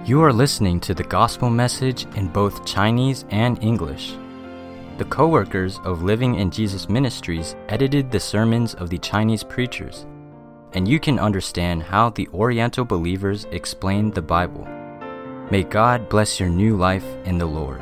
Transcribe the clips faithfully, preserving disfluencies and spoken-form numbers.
You are listening to the gospel message in both Chinese and English. The co-workers of Living in Jesus Ministries edited the sermons of the Chinese preachers, and you can understand how the Oriental believers explained the Bible. May God bless your new life in the Lord.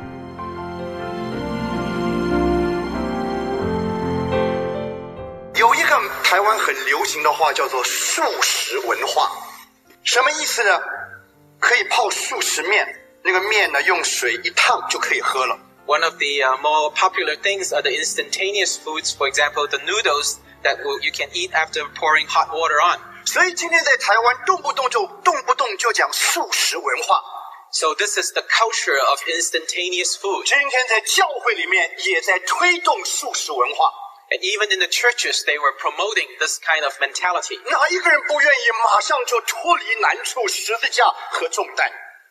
有一个台湾很流行的话叫做素食文化，什么意思呢？可以泡素食面，那个面呢用水一烫就可以喝了。 One of the uh, more popular things are the instantaneous foods, for example, the noodles that will, you can eat after pouring hot water on. 所以今天在台湾动不动就动不动就讲素食文化。 So this is the culture of instantaneous food. 今天在教会里面也在推动素食文化。 And even in the churches, they were promoting this kind of mentality. 哪一个人不愿意马上就脱离难处、十字架和重担？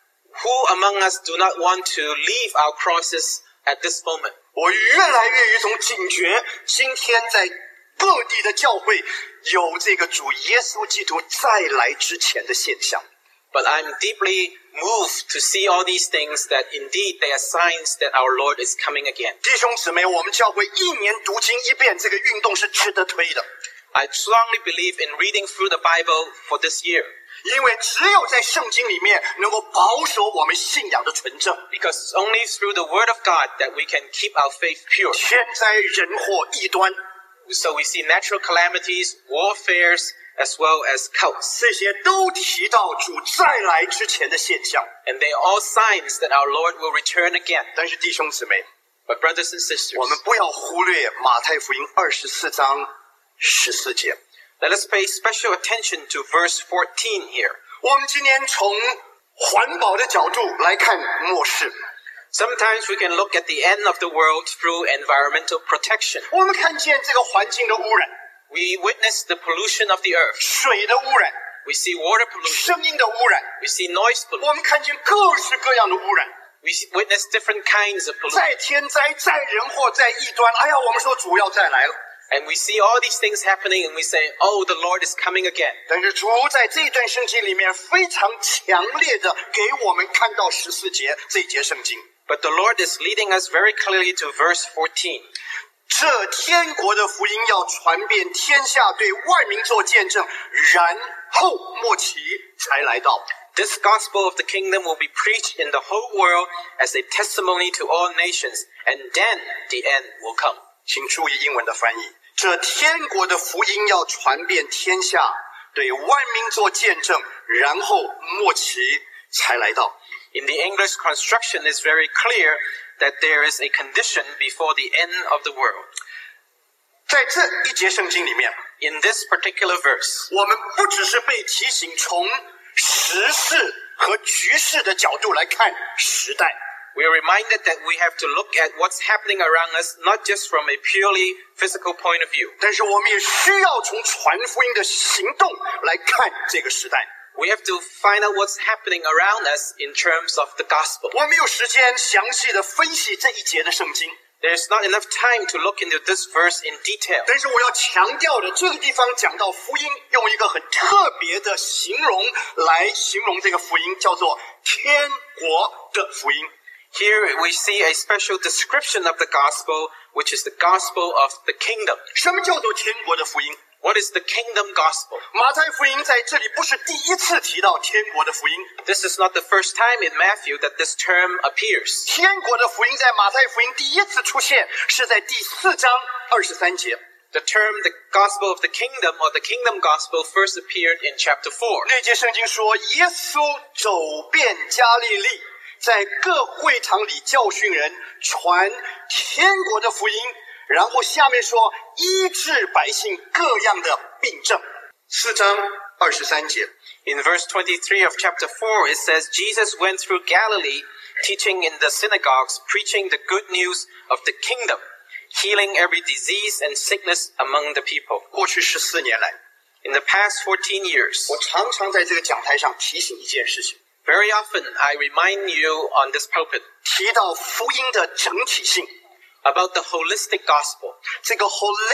Who among us do not want to leave our crosses at this moment? 我越来越有一种警觉，今天在各地的教会有这个主耶稣基督再来之前的现象。 But I'm deeply moved to see all these things that indeed they are signs that our Lord is coming again. 弟兄姊妹，我们教会一年读经一遍这个运动是值得推的。 I strongly believe in reading through the Bible for this year. 因为只有在圣经里面能够保守我们信仰的纯正。 Because it's only through the Word of God that we can keep our faith pure. 天灾人祸异端， So we see natural calamities, warfares, as well as cults. 这些都提到主再来之前的现象。 And they are all signs that our Lord will return again. 但是弟兄姊妹， But brothers and sisters, 我们不要忽略马太福音二十四章十四节。 let us pay special attention to verse fourteen here. 我们今天从环保的角度来看末世。 Sometimes we can look at the end of the world through environmental protection. 我们看见这个环境的污染， We witness the pollution of the earth. 水的污染， We see water pollution. 声音的污染， We see noise 我 pollution. 们看见各式各样的污染。 We see- witness different kinds of pollution. 在天灾，在人祸，在异端，哎呀，我们说主要再来了。 And we see all these things happening and we say, oh, the Lord is coming again. 但是主在这段圣经里面非常强烈的给我们看到十四节这一节圣经。 But the Lord is leading us very clearly to verse fourteen. 这天国的福音要传遍天下，对万民做见证，然后末期才来到。 This gospel of the kingdom will be preached in the whole world as a testimony to all nations, and then the end will come. 请注意英文的翻译，这天国的福音要传遍天下，对万民做见证，然后末期才来到。 In the English construction, it's very clear that there is a condition before the end of the world. 在这一节圣经里面， In this particular verse, 我们不只是被提醒从时事和局势的角度来看时代， we are reminded that we have to look at what's happening around us, not just from a purely physical point of view. 但是我们也需要从传福音的行动来看这个时代。 We have to find out what's happening around us in terms of the gospel. 我没有时间详细的分析这一节的圣经， There's not enough time to look into this verse in detail. 但是我要强调的，这个地方讲到福音，用一个很特别的形容来形容这个福音，叫做天国的福音。 Here we see a special description of the gospel, which is the gospel of the kingdom. 什么叫做天国的福音？ What is the kingdom gospel? 马太福音在这里不是第一次提到天国的福音， This is not the first time in Matthew that this term appears. 天国的福音在马太福音第一次出现是在第四章二十三节。 The term the gospel of the kingdom or the kingdom gospel first appeared in chapter four. 那节圣经说，耶稣走遍加利利，在各会堂里教训人，传天国的福音。然后下面说，医治百姓各样的病症。四章二十三节。 In verse twenty-three of chapter four, it says, Jesus went through Galilee, teaching in the synagogues, preaching the good news of the kingdom, healing every disease and sickness among the people. 过去十四年来， In the past fourteen years, 我常常在这个讲台上提醒一件事情， very often I remind you on this pulpit 提到福音的整体性。 about the holistic gospel. 这个 holistic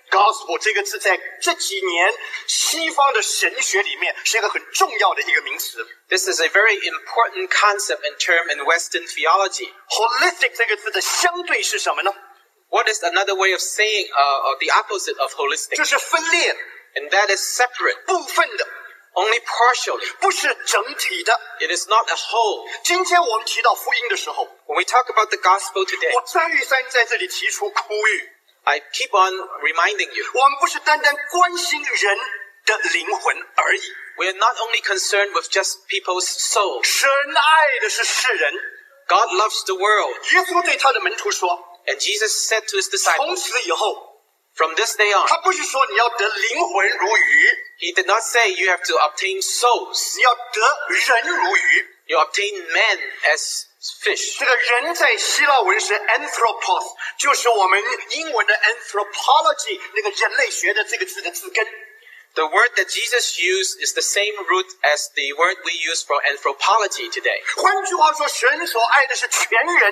Gospel 这个字在这几年西方的神学里面是一个很重要的一个名词。 This is a very important concept and term in Western theology. Holistic 这个字的相对是什么呢？ What is another way of saying uh, or the opposite of holistic? 就是分裂的， And that is separate, 部分的， only partially. 不是整体的。 It is not a whole. 今天我们提到福音的时候， When we talk about the gospel today, 我再三在这里提出呼吁， I keep on reminding you, 我们不是单单关心人的灵魂而已， we are not only concerned with just people's souls. 神爱的是世人。 God loves the world. 耶稣对他的门徒说， And Jesus said to his 从 disciples, 此以后， from this day on, 他不是说你要得灵魂如鱼， he did not say you have to obtain souls. 你要得人如鱼。 You obtain men as fish. 这个人在希腊文是 anthropos， 就是我们英文的 anthropology 那个人类学的这个字的字根。 The word that Jesus used is the same root as the word we use for anthropology today. 换句话说，神所爱的是全人。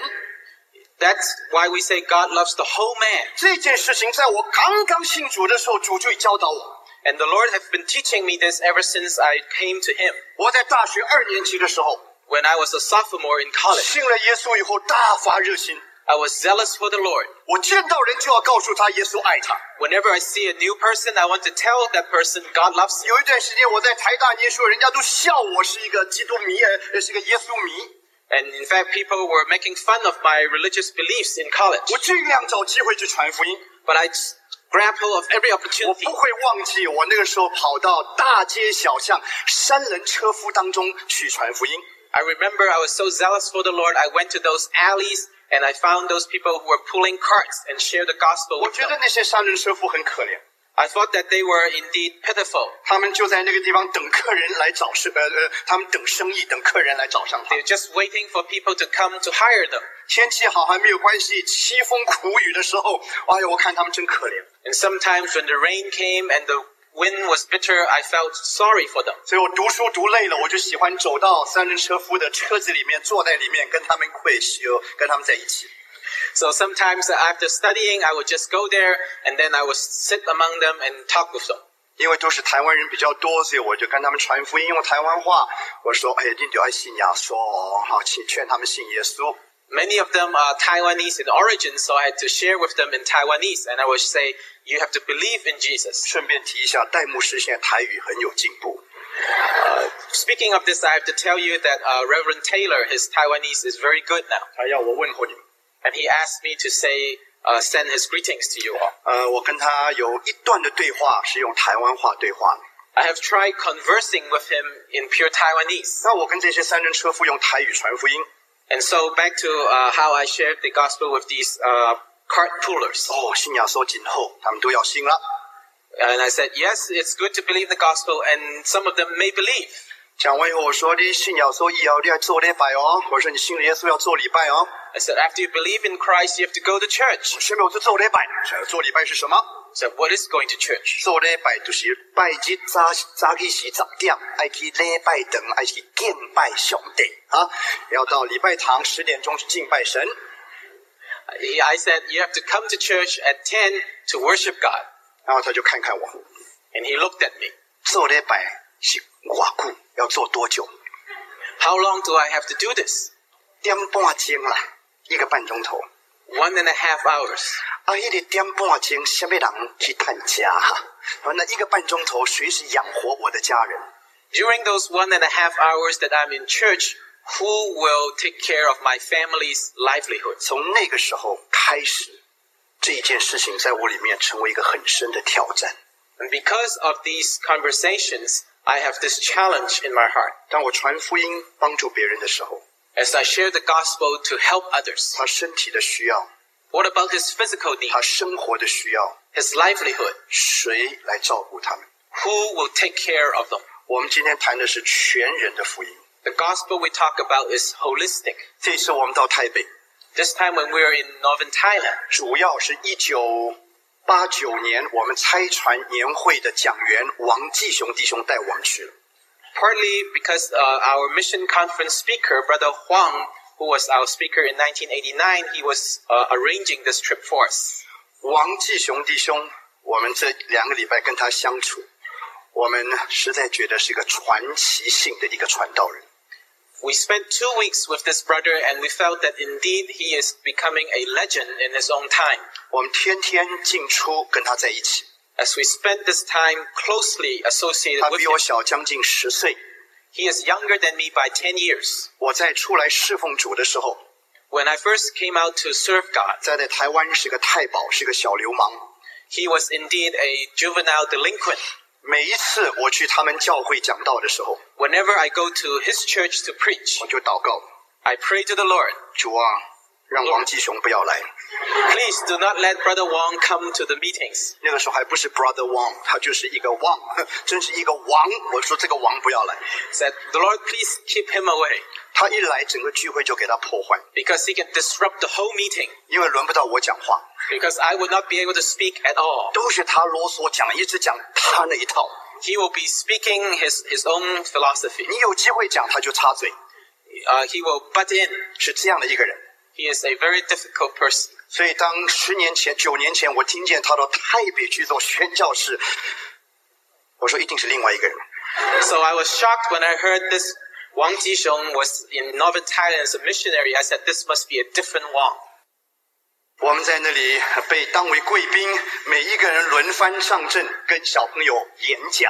That's why we say God loves the whole man. 这件事情在我刚刚信主的时候，主就教导我。 And the Lord has been teaching me this ever since I came to him. 我在大学二年级的时候， When I was a sophomore in college, 信了耶稣以后，大发热心。 I was zealous for the Lord. 我见到人就要告诉他耶稣爱他。 Whenever I see a new person, I want to tell that person God loves him. 有一段时间我在台大念书，人家都笑我是一个基督迷，呃，是个耶稣迷。 And in fact, people were making fun of my religious beliefs in college. 我尽量找机会去传福音。 But I grab hold of every 我 opportunity. 不会忘记我那个时候跑到大街小巷、三轮车夫当中去传福音。 I remember I was so zealous for the Lord, I went to those alleys and I found those people who were pulling carts and shared the gospel 我 with 觉 them. 得那些三轮车夫很可怜， I thought that they were indeed pitiful. 他们就在那个地方等客人来找生，呃呃，他们等生意，等客人来找上他 They're。just waiting for people to come to hire them. 天气好还没有关系，凄风苦雨的时候，哎呀，我看他们真可怜。 And sometimes when the rain came and the wind was bitter, I felt sorry for them. 所以我读书读累了，我就喜欢走到三轮车夫的车子里面，坐在里面跟他们会修，跟他们在一起。 So sometimes after studying, I would just go there and then I would sit among them and talk with them. 因为都是台湾人比较多，所以我就跟他们传福音，用台湾话。我说：“哎，你就要信耶稣哦，好，请劝他们信耶稣。” Many of them are Taiwanese in origin, so I had to share with them in Taiwanese. And I would say, you have to believe in Jesus. 顺便提一下，戴牧师现在台语很有进步。 Uh, speaking of this, I have to tell you that uh, Reverend Taylor, his Taiwanese is very good now. 他要我问候你们。 And he asked me to say, uh, send his greetings to you all. 呃，我跟他有一段的对话是用台湾话对话的。 I have tried conversing with him in pure Taiwanese. 那我跟这些三轮车夫用台语传福音。 And so back to uh, how I shared the gospel with these uh, cart pullers. 哦，信耶稣今后，他们都要信了。 And I said, yes, it's good to believe the gospel, and some of them may believe. 讲完以后，我说你信耶稣以后，你要做礼拜哦。我说你信了耶稣要做礼拜哦。 I said, after you believe in Christ, you have to go to church. 下面我就做礼拜。做礼拜是什么？ I said, what is going to church? 做礼拜就是拜日早早起是十點，愛去禮拜堂，愛去敬拜上帝啊！要到禮拜堂十點鐘去敬拜神。 He- I said, you have to come to church at ten to worship God. 然後他就看看我， And he looked at me. 做禮拜是偌久，要做多久？ How long do I have to do this? 點半鐘啦，一個半鐘頭。 One and a half hours. 啊，迄、那個點半鐘，什麼人去探家哈？啊，那一個半鐘頭，誰是養活我的家人？ During those one and a half hours that I'm in church, who will take care of my family's livelihood? 從那個時候開始，這一件事情在我裡面成為一個很深的挑戰。 And because of these conversations, I have this challenge in my heart. 當我傳福音幫助別人的時候， As I share the gospel to help others, 他身體的需要， what about his physical needs, 他生活的需要， his livelihood? 誰來照顧他們？ Who will take care of them? 我們今天談的是全人的福音。 The gospel we talk about is holistic. 這次我們到台北， This time when we are in northern Thailand, 主要是一九八九年我們差傳年會的講員王繼雄弟兄帶我們去了。 partly because uh, our mission conference speaker, Brother Huang, who was our speaker in nineteen eighty-nine, he was uh, arranging this trip for us. 王繼雄弟兄我们这两个礼拜跟他相处，我们实在觉得是一个传奇性的一个传道人。 We spent two weeks with this brother and we felt that indeed he is becoming a legend in his own time. 我们天天进出跟他在一起。 As we spent this time closely 他 associated with 比我 him, 小将近十岁。 he is younger than me by ten years. 我在出来侍奉主的时候， When I first came out to serve God, 在在台湾是个太保，是个小流氓。 he was indeed a juvenile delinquent. 每一次我去他们教会讲道的时候， Whenever I go to his church to preach, 我就祷告， I pray to the Lord, 主啊，让王继雄不要来。 please do not let Brother Wong come to the meetings. 那个时候还不是 Brother Wang， 他就是一个王，真是一个王。我说这个王不要来， Said, the Lord, please keep him away, 他一来，整个聚会就给他破坏， because he can disrupt the whole meeting, 因为轮不到我讲话， because I would not be able to speak at all. 都是他啰嗦讲，一直讲他那一套。 He will be speaking his, his own philosophy. 你有机会讲，他就插嘴， Uh, he will butt in. 是这样的一个人。 He is a very difficult person. 所以当十年前、九年前，我听见他到台北去做宣教士，我说一定是另外一个人。 So I was shocked when I heard this Wang Jixiong was in Northern Thailand as a missionary. I said, this must be a different Wang. 我们在那里被当为贵宾，每一个人轮番上阵，跟小朋友演讲。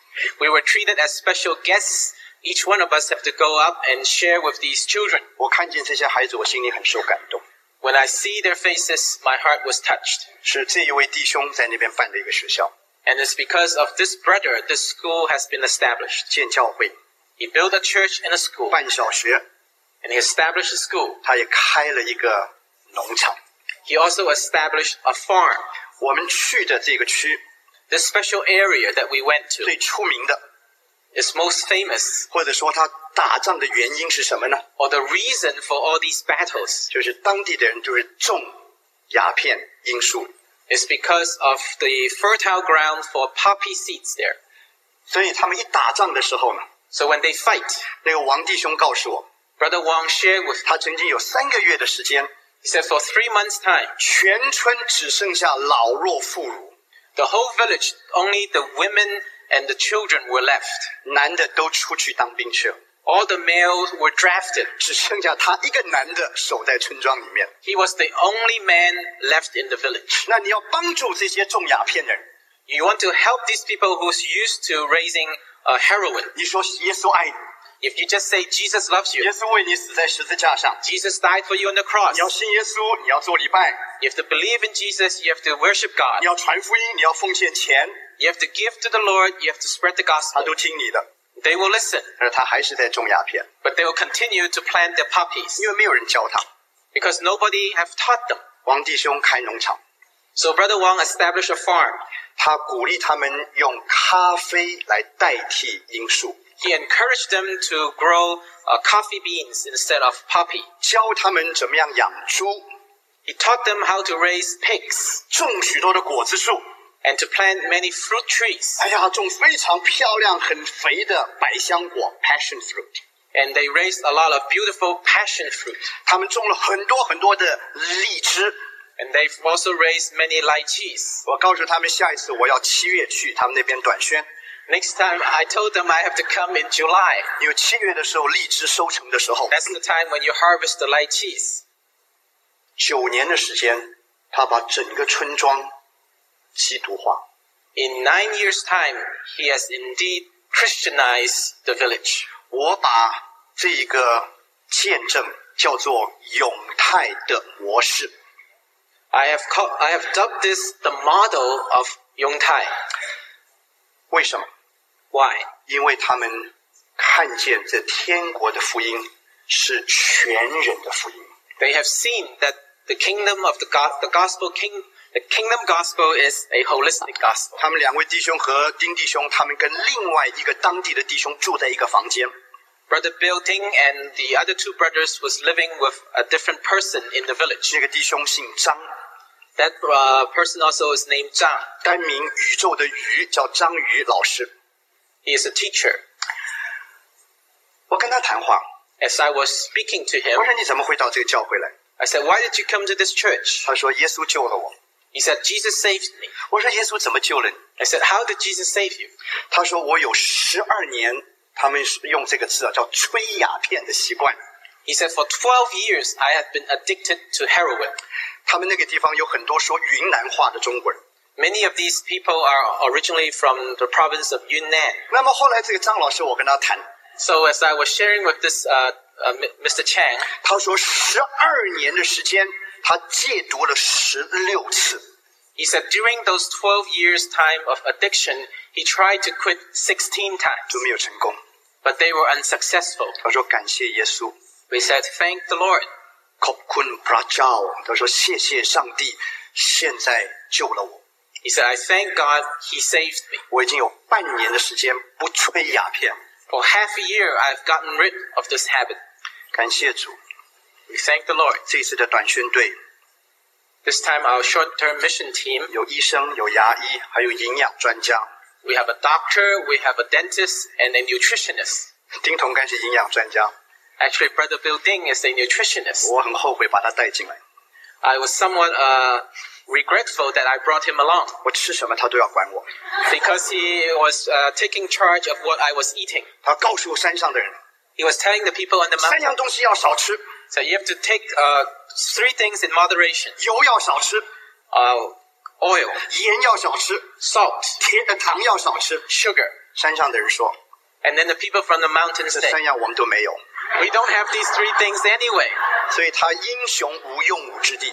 We were treated as special guests. Each one of us have to go up and share with these children. 我看见这些孩子，我心里很受感动。 When I see their faces, my heart was touched. 是这一位弟兄在那边办的一个学校， And it's because of this brother, this school has been established. 建教会， He built a church and a school, 办小学， and he established a school. 他也开了一个农场。 He also established a farm. 我们去的这个区 This special area that we went to 最出名的， is most famous, 或者说他打仗的原因是什么呢？ or the reason for all these battles 就是当地的人就是种鸦片、罂粟， is because of the fertile ground for poppy seeds there. 所以他们一打仗的时候呢， So when they fight, 那个王弟兄告诉我， Brother Wang shared with me, 他曾经有三个月的时间， he said for three months' time, 全村只剩下老弱妇孺， the whole village, only the women and the children were left. 男的都出去当兵去了， All the males were drafted. 只剩下他一个男的守在村庄里面。 He was the only man left in the village. 那你要帮助这些种鸦片的人， You want to help these people who's used to raising uh, heroin. 你说耶稣爱你， If you just say Jesus loves you, 耶稣为你死在十字架上， Jesus died for you on the cross. 你要信耶稣，你要做礼拜， You have to believe in Jesus. You have to worship God. 你要传福音，你要奉献钱， You have to give to the Lord. You have to spread the 他 gospel. 都听你的。 They will listen, 而他还是在种鸦片， but they will continue to plant their poppies 因为没有人教他。 because nobody have taught them. 王弟兄开农场， So Brother Wang established a farm. 他鼓励他们用咖啡来代替罂粟， He encouraged them to grow uh, coffee beans instead of poppy. 教他们怎么样养猪， He taught them how to raise pigs 种许多的果子树。 and to plant many fruit trees. 哎呀，种非常漂亮、很肥的百香果 （passion fruit）。 And they raised a lot of beautiful passion fruit. 他们种了很多很多的荔枝。 And they've also raised many lychees. 我告诉他们，下一次我要七月去他们那边短宣， Next time, I told them I have to come in July. 因为七月的时候荔枝收成的时候， That's the time when you harvest the lychees. 九年的时间，他把整个村庄基督化。 In nine years' time, he has indeed Christianized the village. 我把这一个见证叫做永泰的模式。 I have called, I have dubbed this the model of Yongtai. 为什么？ Why? 因为他们看见这天国的福音是全人的福音。 They have seen that the kingdom of the, go- the gospel king, the kingdom gospel is a holistic gospel. 他们两位弟兄和丁弟兄，他们跟另外一个当地的弟兄住在一个房间。 Brother Bill Ting and the other two brothers was living with a different person in the village. 那个弟兄姓张， That uh, person also is named Zhang. 单名宇宙的宇，叫张宇老师。 He is a teacher. 我跟他谈话， As I was speaking to 我 him, 说你怎么会到这个教会来？ I said, why did you come to this church? 他说耶稣救了我。 He said, Jesus saved me. 我说耶稣怎么救了你？ I said, how did Jesus save you? 他说我有十二年，他们是用这个字啊，叫吹鸦片的习惯。 He said, for twelve years, I had been addicted to heroin. 他们那个地方有很多说云南话的中国人。 Many of these people are originally from the province of Yunnan. 那么后来这个张老师，我跟他谈， So as I was sharing with this uh, uh, Mister Chang, 他说十二年的时间，他戒毒了十六次。 he said during those twelve years' time of addiction, he tried to quit sixteen 都 times, 没有成功。 but they were unsuccessful. 他说感谢耶稣， We said, thank the Lord. ขอบคุณพระเจ้า。他说谢谢上帝，现在救了我。 He said, I thank God he saved me. 我已经有半年的时间不吹鸦片。 For half a year, I've gotten rid of this habit. 感谢主， We thank the Lord. 这一次的短宣队 This time, our short-term mission team, 有医生、有牙医，还有营养专家。 we have a doctor, we have a dentist, and a nutritionist. 丁同干是营养专家， Actually, Brother Bill Ding is a nutritionist. 我很后悔把他带进来。 I was somewhat uh, regretful that I brought him along 我吃什么他都要管我。 because he was uh, taking charge of what I was eating. 他告诉山上的人， He was telling the people on the 三 mountain, 样东西要少吃， so you have to take uh, three things in moderation. 油要少吃， Uh, oil, 盐要少吃， salt, 甜呃糖要少吃。 sugar. 山上的人说， And then the people from the mountain 这 say, 三样我们都没有， we don't have these three things anyway. 所以他英雄无用武之地，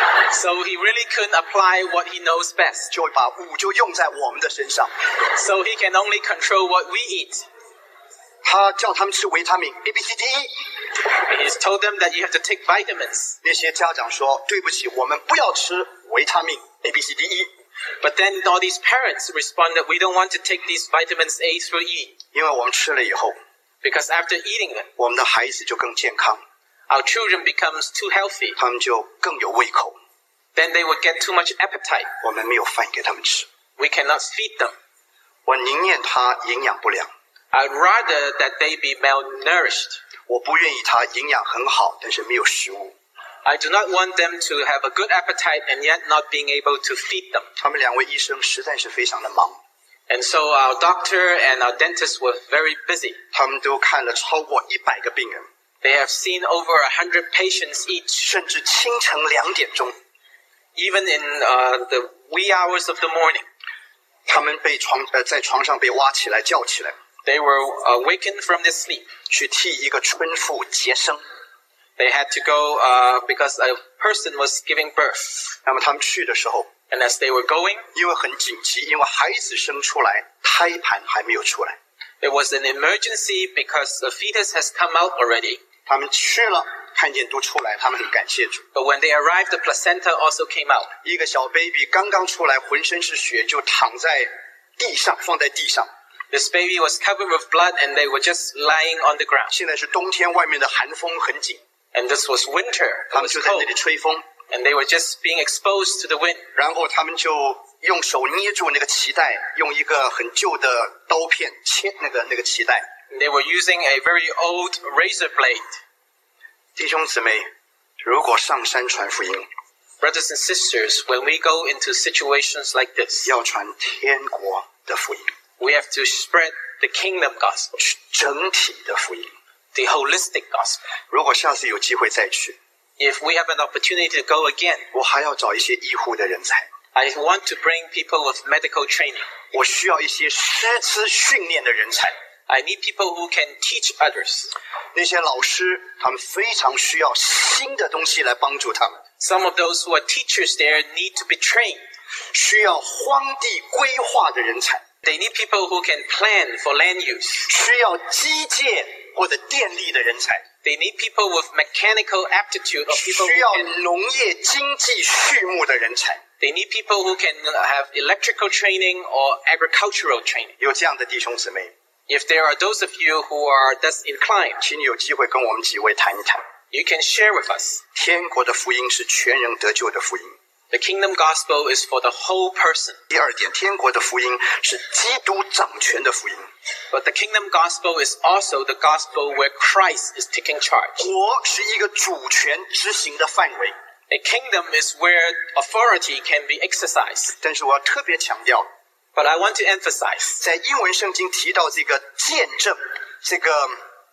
So he really couldn't apply what he knows best. 就把武就用在我们的身上。 So he can only control what we eat. 他叫他们吃维他命 A B C D E。 He's told them that you have to take vitamins. 那些家长说，对不起，我们不要吃维他命 A B C D E， But then all these parents responded, we don't want to take these vitamins A through E. 因为我们吃了以后， Because after eating them, 我们的孩子就更健康， our children becomes too healthy. 他们就更有胃口。 Then they would get too much appetite. 我们没有饭给他们吃， We cannot feed them. 我宁愿他营养不良， I'd rather that they be malnourished. 我不愿意他营养很好，但是没有食物。 I do not want them to have a good appetite and yet not being able to feed them. 他们两位医生实在是非常的忙， And so our doctor and our dentist were very busy. 他们都看了超过一百个病人， They have seen over a hundred patients each. 甚至清晨两点钟， Even in uh, the wee hours of the morning, 他们被床呃在床上被挖起来叫起来， they were awakened from their sleep. 去替一个春妇接生。 They had to go uh, because a person was giving birth. 那么他们去的时候， And as they were going, 因为很紧急，因为孩子生出来，胎盘还没有出来， there was an emergency because the fetus has come out already. 他们去了，看见都出来，他们很感谢主。 But when they arrived, the placenta also came out. 一个小 baby 刚刚出来，浑身是血，就躺在地上，放在地上。 This baby was covered with blood and they were just lying on the ground. 现在是冬天，外面的寒风很紧， And this was winter. 他 It 们 was 就在那 cold. 里吹风， And they were just being exposed to the wind. 然后他们就用手捏住那个脐带，用一个很旧的刀片切那个那个脐带。 And they were using a very old razor blade. 弟兄姊妹，如果上山传福音， Brothers and sisters, when we go into situations like this, 要传天国的福音， we have to spread the kingdom gospel, 整体的福音。 the holistic gospel. 如果下次有机会再去， If we have an opportunity to go again, 我还要找一些医护的人才， I want to bring people with medical training. 我需要一些师资训练的人才。 I need people who can teach others. 那些老师，他们非常需要新的东西来帮助他们， Some of those who are teachers there need to be trained. 需要荒地规划的人才， They need people who can plan for land use. 需要机械或者电力的人才， They need people with mechanical aptitude or people 需 who 要 can, 农业经济畜牧的人才。 they need people who can have electrical training or agricultural training. 有这样的弟兄姊妹， If there are those of you who are thus inclined, 请你有机会跟我们几位谈一谈。 you can share with us. 天国的福音是全人得救的福音。 The kingdom gospel is for the whole person. 第二点，天国的福音是基督掌权的福音。 But the kingdom gospel is also the gospel where Christ is taking charge. 国是一个主权执行的范围， A kingdom is where authority can be exercised. 但是我要特别强调， But I want to emphasize, 在英文圣经提到这个见证，这个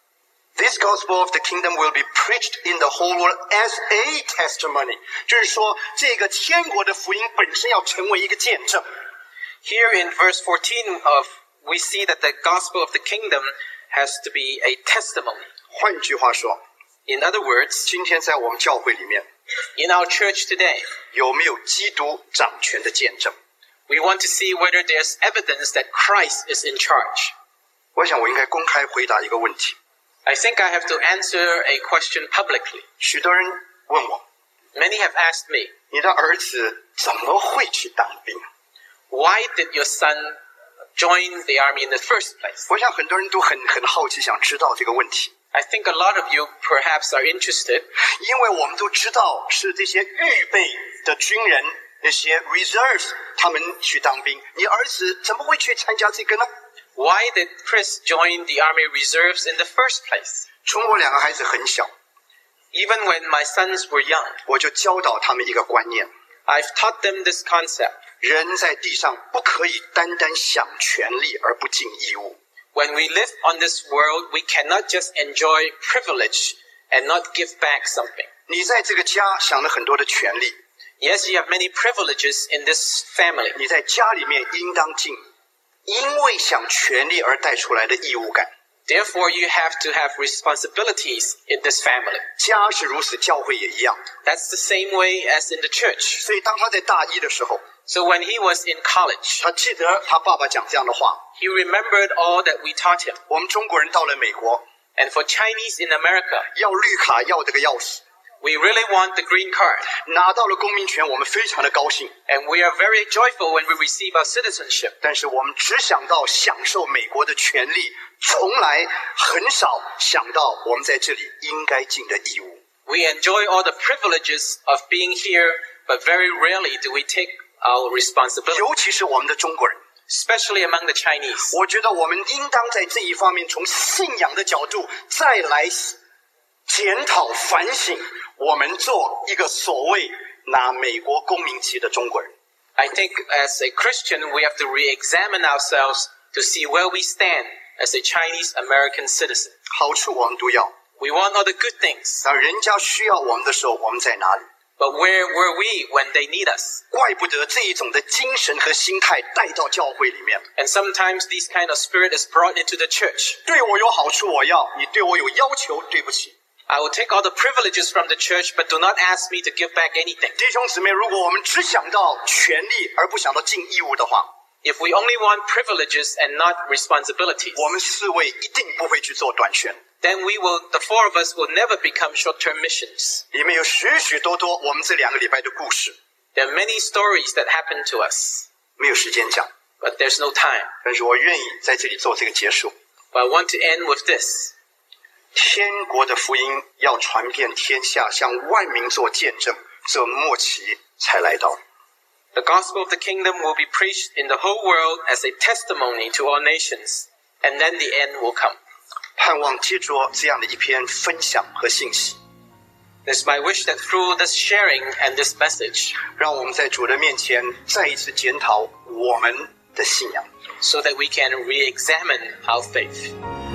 This gospel of the kingdom will be preached in the whole world as a testimony， 就是说这个天国的福音本身要成为一个见证。 here in verse fourteen of, we see that the gospel of the kingdom has to be a testimony. 换句话说， In other words, 今天在我们教会里面 in our church today, 有没有基督掌权的见证？ we want to see whether there's evidence that Christ is in charge. 我想我应该公开回答一个问题。 I think I have to answer a question publicly. 许多人问我， Many have asked me, 你的儿子怎么会去当兵？ why did your son join the army in the first place? 我想很多人都很很好奇，想知道这个问题， I think a lot of you perhaps are interested 因为我们都知道是这些预备的军人，那些 reserves 他们去当兵，你儿子怎么会去参加这个呢？ why did Chris join the army reserves in the first place? 从我两个孩子很小， Even when my sons were young, 我就教导他们一个观念： I've taught them this concept. 人在地上不可以单单享权利而不尽义务。 When we live on this world, we cannot just enjoy privilege and not give back something. 你在这个家享了很多的权利， Yes, you have many privileges in this family. 你在家里面应当尽因为享权利而带出来的义务感。 Therefore, you have to have responsibilities in this family. 家是如此，教会也一样。 That's the same way as in the church. 所以当他在大一的时候， So when he was in college, 他记得他爸爸讲这样的话： he remembered all that we taught him. 我们中国人到了美国， And for Chinese in America, 要绿卡要这个钥匙， we really want the green card. 拿到了公民权，我们非常的高兴。 And we are very joyful when we receive our citizenship. 但是我们只想到享受美国的权利，从来很少想到我们在这里应该尽的义务。 We enjoy all the privileges of being here, but very rarely do we take our responsibility, 尤其是我们的中国人， especially among the Chinese. 我觉得我们应当在这一方面从信仰的角度再来检讨反省，我们做一个所谓拿美国公民籍的中国人。 I think as a Christian, we have to re-examine ourselves to see where we stand as a Chinese American citizen. 好处我们都要， We want all the good things, 当人家需要我们的时候，我们在哪里？ but where were we when they need us? 怪不得这一种的精神和心态带到教会里面。 And sometimes this kind of spirit is brought into the church. 对我有好处我要，你对我有要求，对不起。 I will take all the privileges from the church, but do not ask me to give back anything. 弟兄姊妹，如果我们只想到权利而不想到尽义务的话， If we only want privileges and not responsibilities, 我们四位一定不会去做短宣。 then we will, the four of us will never become short-term missions. 里面有许许多多我们这两个礼拜的故事， There are many stories that happen to us, 没有时间讲， but there's no time. 但是我愿意在这里做这个结束。 But I want to end with this. 天国的福音要传遍天下，向万民做见证，这末期才来到。 The gospel of the kingdom will be preached in the whole world as a testimony to all nations, and then the end will come. 盼望借着这样的一篇分享和信息， It's my wish that through this sharing and this message, 让我们在主的面前再一次检讨我们的信仰。 so that we can re-examine our faith.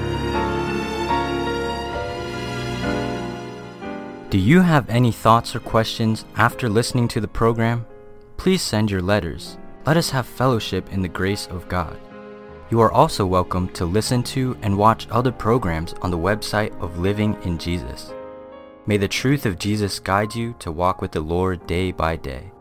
Do you have any thoughts or questions after listening to the program? Please send your letters. Let us have fellowship in the grace of God. You are also welcome to listen to and watch other programs on the website of Living in Jesus. May the truth of Jesus guide you to walk with the Lord day by day.